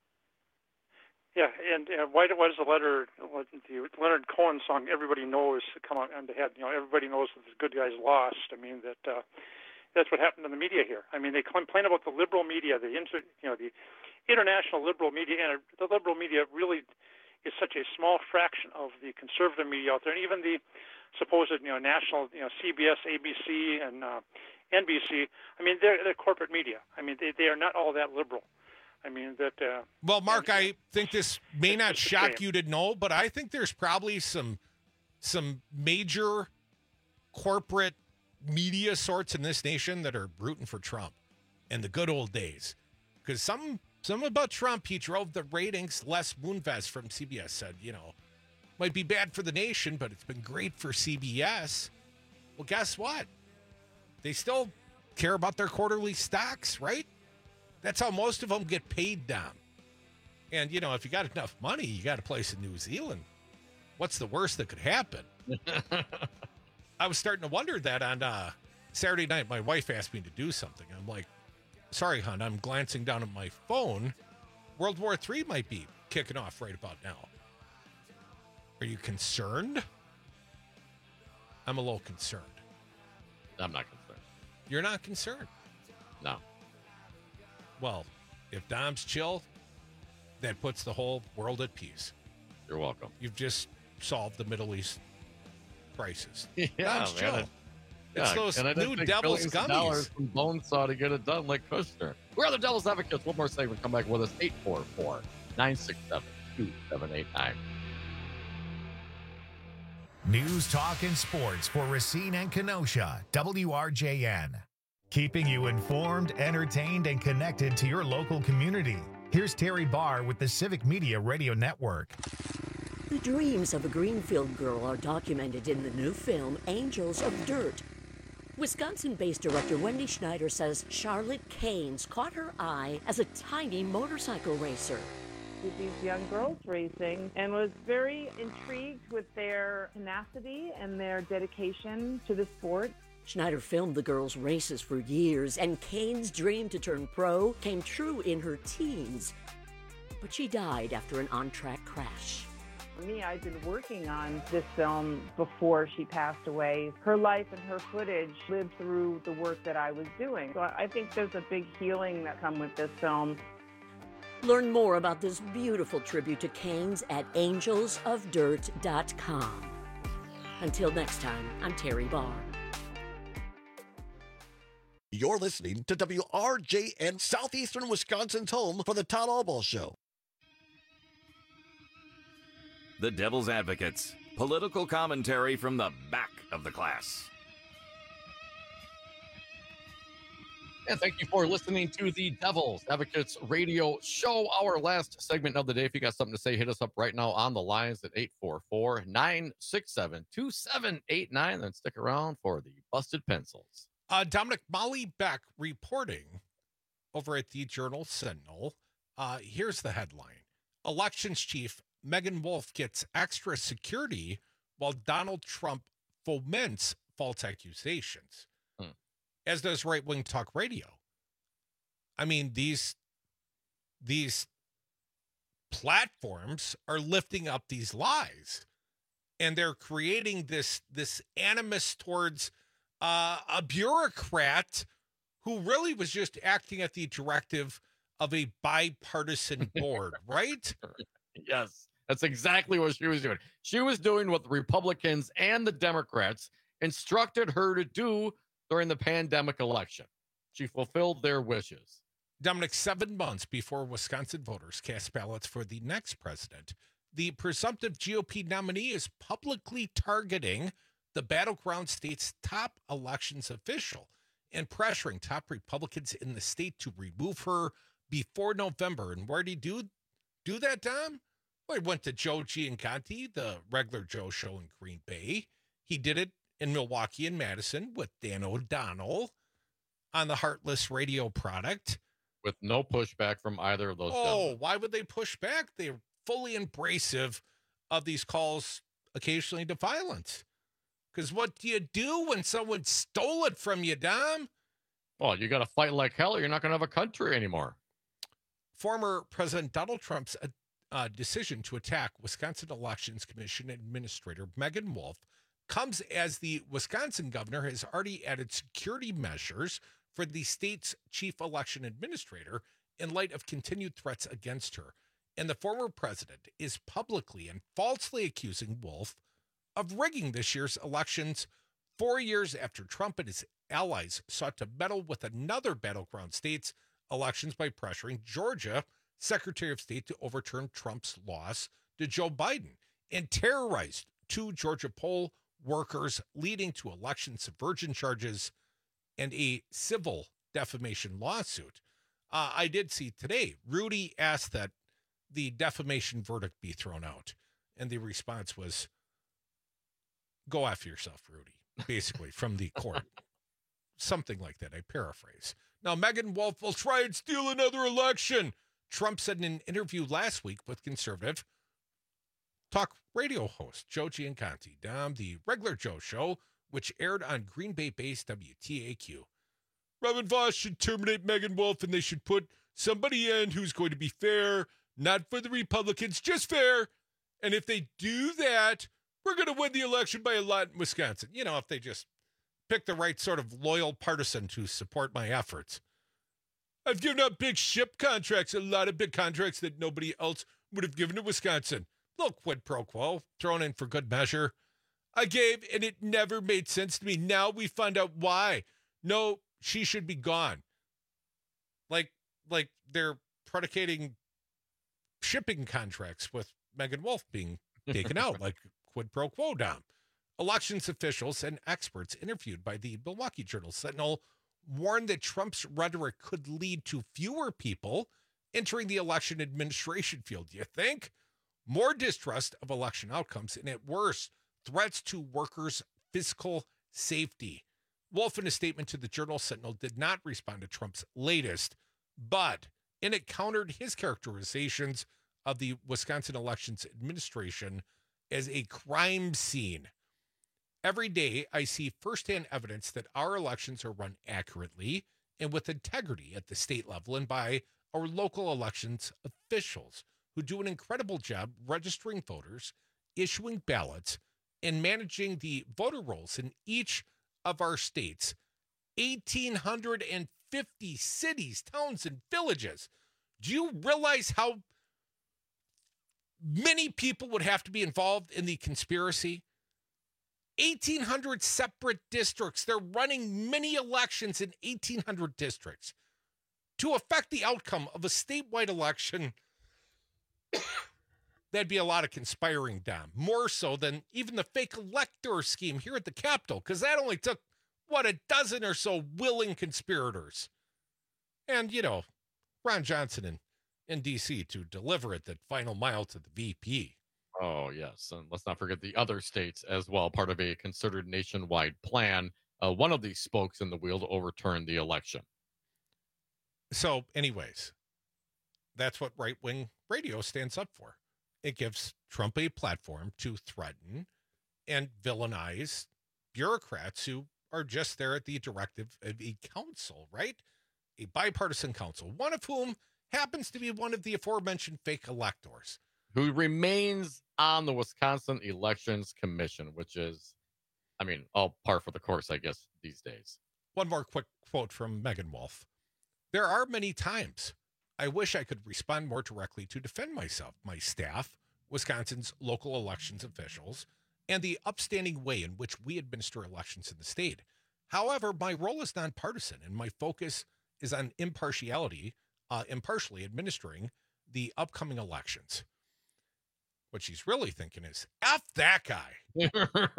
Yeah, and why does the Leonard Cohen song "Everybody Knows" come on the head? Everybody knows that the good guys lost. I mean that's what happened in the media here. I mean, they complain about the liberal media, the international liberal media, and the liberal media really is such a small fraction of the conservative media out there, and even the supposed national CBS, ABC, and NBC. I mean, they're corporate media. I mean, they are not all that liberal. I mean that. Well, Mark, I think this may not shock you to know, but I think there's probably some major corporate media sorts in this nation that are rooting for Trump in the good old days. Because some about Trump, he drove the ratings. Les Moonves from CBS said, might be bad for the nation, but it's been great for CBS. Well, guess what? They still care about their quarterly stocks, right? That's how most of them get paid down. And, if you got enough money, you got a place in New Zealand. What's the worst that could happen? I was starting to wonder that on Saturday night. My wife asked me to do something. I'm like, sorry, hon, I'm glancing down at my phone. World War III might be kicking off right about now. Are you concerned? I'm a little concerned. I'm not concerned. You're not concerned? No. Well, if Dom's chill, that puts the whole world at peace. You're welcome. You've just solved the Middle East crisis. Yeah, Dom's chill. It's those new Devil's gummies. From Bonesaw to get it done like Kushner. We're the Devil's Advocates. One more segment. Come back with us. 844-967-2789. News, talk, and sports for Racine and Kenosha. WRJN. Keeping you informed, entertained, and connected to your local community. Here's Terry Barr with the Civic Media Radio Network. The dreams of a Greenfield girl are documented in the new film Angels of Dirt. Wisconsin-based director Wendy Schneider says Charlotte Keynes caught her eye as a tiny motorcycle racer. With these young girls racing and was very intrigued with their tenacity and their dedication to the sport. Schneider filmed the girls' races for years, and Keynes' dream to turn pro came true in her teens. But she died after an on-track crash. For me, I'd been working on this film before she passed away. Her life and her footage lived through the work that I was doing. So I think there's a big healing that comes with this film. Learn more about this beautiful tribute to Keynes at angelsofdirt.com. Until next time, I'm Terry Barr. You're listening to WRJN, Southeastern Wisconsin's home for the Todd Albaugh Show. The Devil's Advocates. Political commentary from the back of the class. And thank you for listening to the Devil's Advocates radio show, our last segment of the day. If you got something to say, hit us up right now on the lines at 844-967-2789. Then stick around for the Busted Pencils. Dominic, Molly Beck reporting over at the Journal Sentinel. Here's the headline. Elections chief Megan Wolf gets extra security while Donald Trump foments false accusations. As does right-wing talk radio. I mean, these platforms are lifting up these lies, and they're creating this animus towards a bureaucrat who really was just acting at the directive of a bipartisan board, right? Yes, that's exactly what she was doing. She was doing what the Republicans and the Democrats instructed her to do during the pandemic election. She fulfilled their wishes. Dominic, 7 months before Wisconsin voters cast ballots for the next president, the presumptive GOP nominee is publicly targeting the battleground state's top elections official and pressuring top Republicans in the state to remove her before November. And where did he do that, Dom? Well, he went to Joe Gianconti, the Regular Joe show in Green Bay. He did it in Milwaukee and Madison with Dan O'Donnell on the Heartless radio product. With no pushback from either of those gentlemen. Why would they push back? They're fully embracive of these calls occasionally to violence. Because what do you do when someone stole it from you, Dom? Well, you got to fight like hell or you're not going to have a country anymore. Former President Donald Trump's decision to attack Wisconsin Elections Commission Administrator Megan Wolf comes as the Wisconsin governor has already added security measures for the state's chief election administrator in light of continued threats against her. And the former president is publicly and falsely accusing Wolf of rigging this year's elections 4 years after Trump and his allies sought to meddle with another battleground state's elections by pressuring Georgia Secretary of State to overturn Trump's loss to Joe Biden and terrorized 2 Georgia poll workers, leading to election subversion charges and a civil defamation lawsuit. I did see today, Rudy asked that the defamation verdict be thrown out. And the response was, go after yourself, Rudy, basically from the court. Something like that, I paraphrase. Now, Megan Wolf will try and steal another election. Trump said in an interview last week with conservative talk radio host Joe Gianconti, Dom, the Regular Joe show, which aired on Green Bay-based WTAQ. Robin Voss should terminate Megan Wolf, and they should put somebody in who's going to be fair, not for the Republicans, just fair. And if they do that, we're going to win the election by a lot in Wisconsin. You know, if they just pick the right sort of loyal partisan to support my efforts. I've given out big ship contracts, a lot of big contracts that nobody else would have given to Wisconsin. Little quid pro quo thrown in for good measure. I gave, and it never made sense to me. Now we find out why. No, she should be gone. Like they're predicating shipping contracts with Megan Wolf being taken out, like quid pro quo, Dom. Elections officials and experts interviewed by the Milwaukee Journal Sentinel warned that Trump's rhetoric could lead to fewer people entering the election administration field. Do you think? More distrust of election outcomes, and at worst, threats to workers' physical safety. Wolf, in a statement to the Journal-Sentinel, did not respond to Trump's latest, but in it countered his characterizations of the Wisconsin elections administration as a crime scene. Every day, I see firsthand evidence that our elections are run accurately and with integrity at the state level and by our local elections officials who do an incredible job registering voters, issuing ballots, and managing the voter rolls in each of our states. 1,850 cities, towns, and villages. Do you realize how many people would have to be involved in the conspiracy? 1,800 separate districts. They're running mini elections in 1,800 districts to affect the outcome of a statewide election. That'd be a lot of conspiring, Dom. More so than even the fake elector scheme here at the Capitol, because that only took, a dozen or so willing conspirators. And, Ron Johnson in D.C. to deliver it that final mile to the VP. Oh, yes. And let's not forget the other states as well, part of a concerted nationwide plan. One of these spokes in the wheel to overturn the election. So, anyways, that's what right-wing radio stands up for. It gives Trump a platform to threaten and villainize bureaucrats who are just there at the directive of a council, right? A bipartisan council, one of whom happens to be one of the aforementioned fake electors. Who remains on the Wisconsin Elections Commission, which is, all par for the course, I guess, these days. One more quick quote from Megan Wolf. There are many times I wish I could respond more directly to defend myself, my staff, Wisconsin's local elections officials, and the upstanding way in which we administer elections in the state. However, my role is nonpartisan, and my focus is on impartially administering the upcoming elections. What she's really thinking is, F that guy.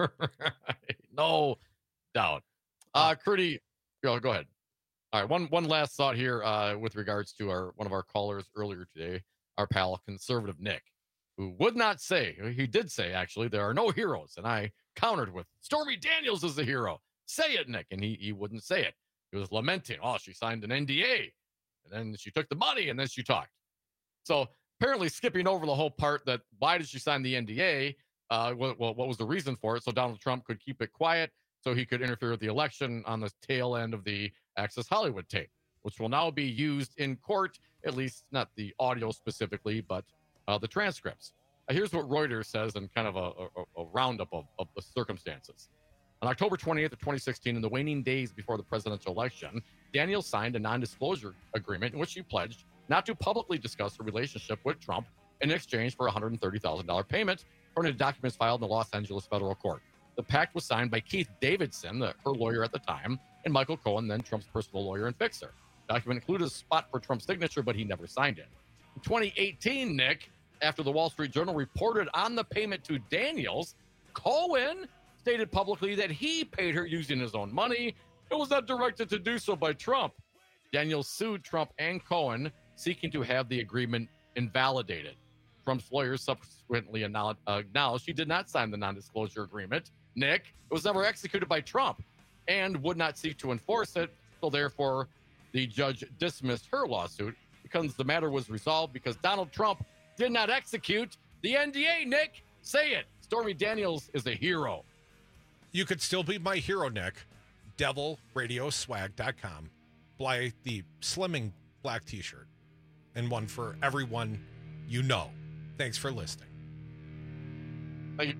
No doubt. Crudy, go ahead. All right, one last thought here with regards to one of our callers earlier today, our pal, Conservative Nick, who would not say, he did say, actually, there are no heroes. And I countered with, Stormy Daniels is a hero. Say it, Nick. And he wouldn't say it. He was lamenting, she signed an NDA. And then she took the money, and then she talked. So apparently skipping over the whole part that why did she sign the NDA? What was the reason for it? So Donald Trump could keep it quiet so he could interfere with the election on the tail end of the Access Hollywood tape, which will now be used in court, at least not the audio specifically, but the transcripts. Here's what Reuters says in kind of a roundup of the circumstances. On October 28th of 2016, in the waning days before the presidential election, Daniels signed a non-disclosure agreement in which she pledged not to publicly discuss her relationship with Trump in exchange for a $130,000 payment, according to documents filed in the Los Angeles federal court. The pact was signed by Keith Davidson, her lawyer at the time, and Michael Cohen, then Trump's personal lawyer and fixer. The document included a spot for Trump's signature, but he never signed it. In 2018, Nick, after the Wall Street Journal reported on the payment to Daniels, Cohen stated publicly that he paid her using his own money. It was not directed to do so by Trump. Daniels sued Trump and Cohen, seeking to have the agreement invalidated. Trump's lawyers subsequently acknowledged he did not sign the non-disclosure agreement. Nick, it was never executed by Trump and would not seek to enforce it. So therefore, the judge dismissed her lawsuit because the matter was resolved because Donald Trump did not execute the NDA. Nick, say it. Stormy Daniels is a hero. You could still be my hero, Nick. DevilRadioswag.com. Buy the slimming black t-shirt and one for everyone you know. Thanks for listening. Thank you.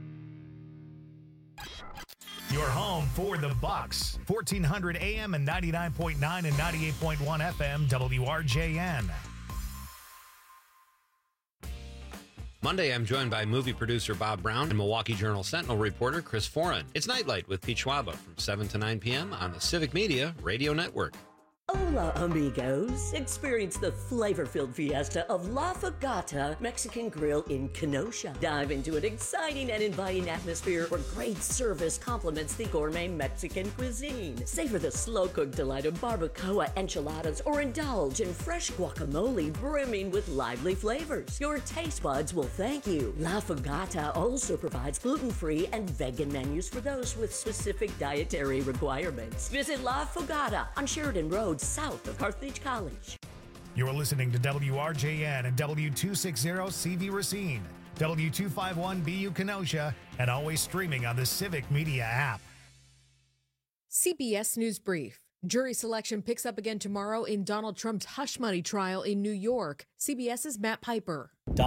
Your home for the Bucks. 1400 AM and 99.9 and 98.1 FM WRJN. Monday, I'm joined by movie producer Bob Brown and Milwaukee Journal-Sentinel reporter Chris Foran. It's Nightlight with Pete Schwaba from 7 to 9 p.m. on the Civic Media Radio Network. Hola, amigos. Experience the flavor-filled fiesta of La Fogata Mexican Grill in Kenosha. Dive into an exciting and inviting atmosphere where great service complements the gourmet Mexican cuisine. Savor the slow-cooked delight of barbacoa enchiladas or indulge in fresh guacamole brimming with lively flavors. Your taste buds will thank you. La Fogata also provides gluten-free and vegan menus for those with specific dietary requirements. Visit La Fogata on Sheridan Road, south of Carthage College. You're listening to WRJN and W260CV Racine, W251BU Kenosha, and always streaming on the Civic Media app. CBS News Brief. Jury selection picks up again tomorrow in Donald Trump's hush money trial in New York. CBS's Matt Piper.